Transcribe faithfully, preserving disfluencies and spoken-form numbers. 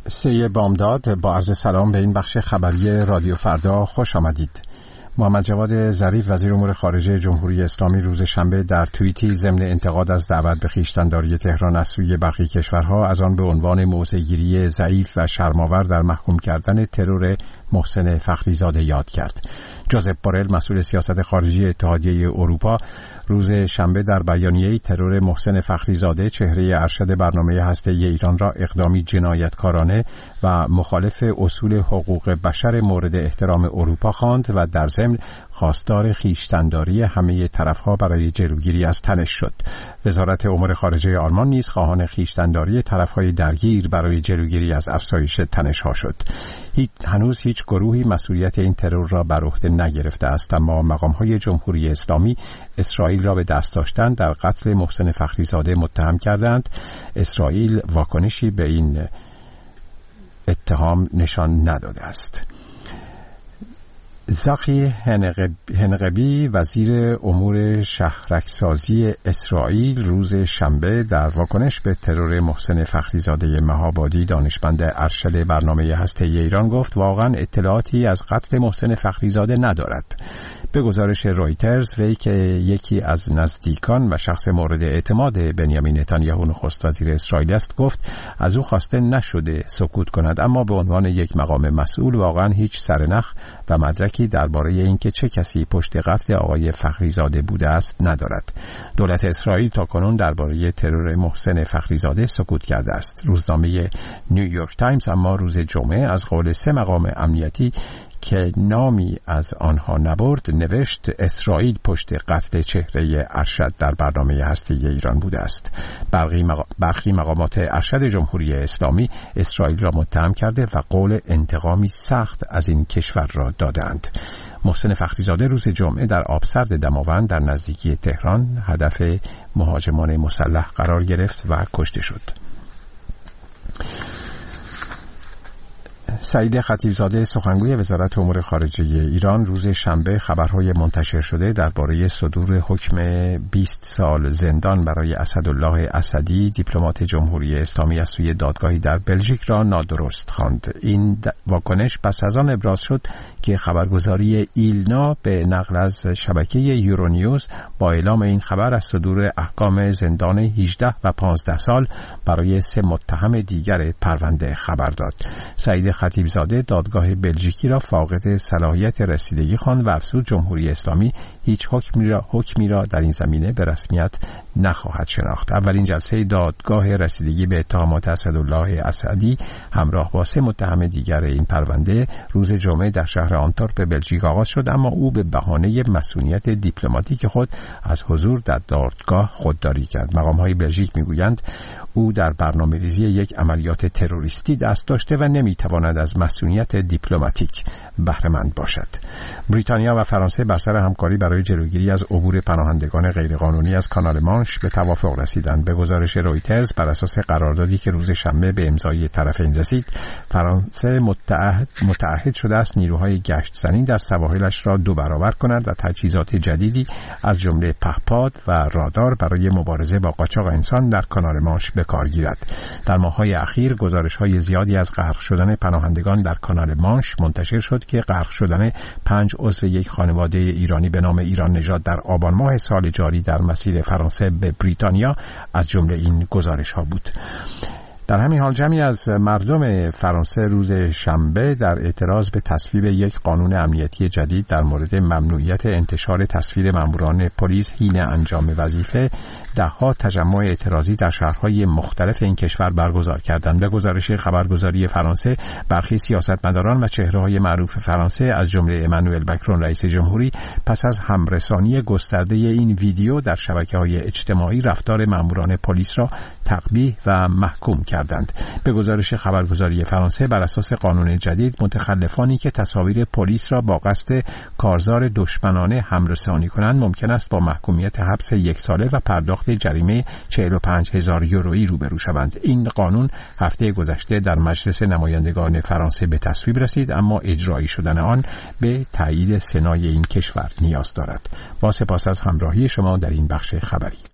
سه بامداد با عرض سلام به این بخش خبری رادیو فردا خوش آمدید. محمد جواد ظریف وزیر امور خارجه جمهوری اسلامی روز شنبه در توییتی ضمن انتقاد از دعوت به خویشتن‌داری تهران از سوی بقیه کشورها از آن به عنوان موضع‌گیری ضعیف و شرم‌آور در محکوم کردن ترور محسن فخریزاده یاد کرد. جوزپ بورل مسئول سیاست خارجی اتحادیه اروپا روز شنبه در بیانیه‌ای ترور محسن فخریزاده چهره ارشد برنامه هسته‌ای ایران را اقدامی جنایتکارانه و مخالف اصول حقوق بشر مورد احترام اروپا خواند و در ضمن خواستار خویشتن‌داری همه طرف‌ها برای جلوگیری از تنش شد. وزارت امور خارجه آلمان نیز خواهان خویشتن‌داری طرف‌های درگیر برای جلوگیری از افزایش تنش‌ها شد. هیچ هنوز هیچ گروهی مسئولیت این ترور را بر عهده نگرفته است، اما مقام‌های جمهوری اسلامی اسرائیل را به دست داشتن در قتل محسن فخریزاده متهم کردند. اسرائیل واکنشی به این اتهام نشان نداده است. زاخی هنقبی وزیر امور شهرکسازی اسرائیل روز شنبه در واکنش به ترور محسن فخریزاده مهابادی دانشمند ارشد برنامه هسته‌ای ایران گفت واقعا اطلاعاتی از قتل محسن فخریزاده ندارد. به گزارش رویترز وی که یکی از نزدیکان و شخص مورد اعتماد بنیامین نتانیاهو نخست وزیر اسرائیل است گفت از او خواسته نشده سکوت کند، اما به عنوان یک مقام مسئول واقعا هیچ سرنخ و مدرکی درباره اینکه چه کسی پشت قتل آقای فخریزاده بوده است ندارد. دولت اسرائیل تاکنون درباره ترور محسن فخریزاده سکوت کرده است. روزنامه نیویورک تایمز اما روز جمعه از قول سه مقام امنیتی که نامی از آنها نبرد نوشت اسرائیل پشت قتل چهره ارشد در برنامه هسته‌ای ایران بوده است. برخی مقامات ارشد جمهوری اسلامی اسرائیل را متهم کرده و قول انتقامی سخت از این کشور را دادند. محسن فخریزاده روز جمعه در آبسرد دماوند در نزدیکی تهران هدف مهاجمان مسلح قرار گرفت و کشته شد. سعید خطیبزاده سخنگوی وزارت امور خارجه ایران روز شنبه خبرهای منتشر شده درباره صدور حکم بیست سال زندان برای اسدالله اسدی دیپلمات جمهوری اسلامی از سوی دادگاهی در بلژیک را نادرست خواند. این واکنش پس از آن ابراز شد که خبرگزاری ایلنا به نقل از شبکه یورونیوز با اعلام این خبر از صدور احکام زندان هجده و پانزده سال برای سه متهم دیگر پرونده خبر داد. سعید خطیبزاده دادگاه بلژیکی را فاقد صلاحیت رسیدگی خواند و افزود جمهوری اسلامی هیچ حکمی را حکمی را در این زمینه به رسمیت نخواهد شناخت. اولین جلسه دادگاه رسیدگی به اتهامات اسدالله اسدی همراه با سه متهم دیگر این پرونده روز جمعه در شهر آنتورپ بلژیک آغاز شد، اما او به بهانه مسئولیت دیپلماتیک خود از حضور در دادگاه خودداری کرد. مقام‌های بلژیک میگویند او در برنامه‌ریزی یک عملیات تروریستی دست داشته و نمیتواند از مسئولیت دیپلماتیک بهره مند باشد. بریتانیا و فرانسه بر سر همکاری برای جلوگیری از عبور پناهندگان غیرقانونی از کانال مانش به توافق رسیدند. به گزارش رویترز بر اساس قراردادی که روز شنبه به امضای طرفین رسید، فرانسه متعهد متعهد شده است نیروهای گشت زنی در سواحلش را دو برابر کند و تجهیزات جدیدی از جمله پهپاد و رادار برای مبارزه با قاچاق انسان در کانال مانش به کار گیرد. در ماه‌های اخیر گزارش‌های زیادی از غرق شدن پناهندگان در کانال مانش منتشر شد که غرق شدن پنج عضو یک خانواده ایرانی به نام ایران نژاد در آبان ماه سال جاری در مسیر فرانسه به بریتانیا از جمله این گزارش‌ها بود. در همین حال جمعی از مردم فرانسه روز شنبه در اعتراض به تصویب یک قانون امنیتی جدید در مورد ممنوعیت انتشار تصویر ماموران پلیس حین انجام وظیفه ده‌ها تجمع اعتراضی در شهرهای مختلف این کشور برگزار کردند. به گزارش خبرگزاری فرانسه برخی سیاستمداران و چهره‌های معروف فرانسه از جمله امانوئل ماکرون رئیس جمهوری پس از همرسانی گسترده این ویدیو در شبکه‌های اجتماعی رفتار ماموران پلیس را تقبیح و محکوم کردند. به گزارش خبرگزاری فرانسه بر اساس قانون جدید متخلفانی که تصاویر پلیس را با قصد کارزار دشمنانه همرسانی کنند ممکن است با محکومیت حبس یک ساله و پرداخت جریمه چهل و پنج هزار یورویی روبرو شوند. این قانون هفته گذشته در مجلس نمایندگان فرانسه به تصویب رسید، اما اجرایی شدن آن به تایید سنای این کشور نیاز دارد. با سپاس از همراهی شما در این بخش خبری.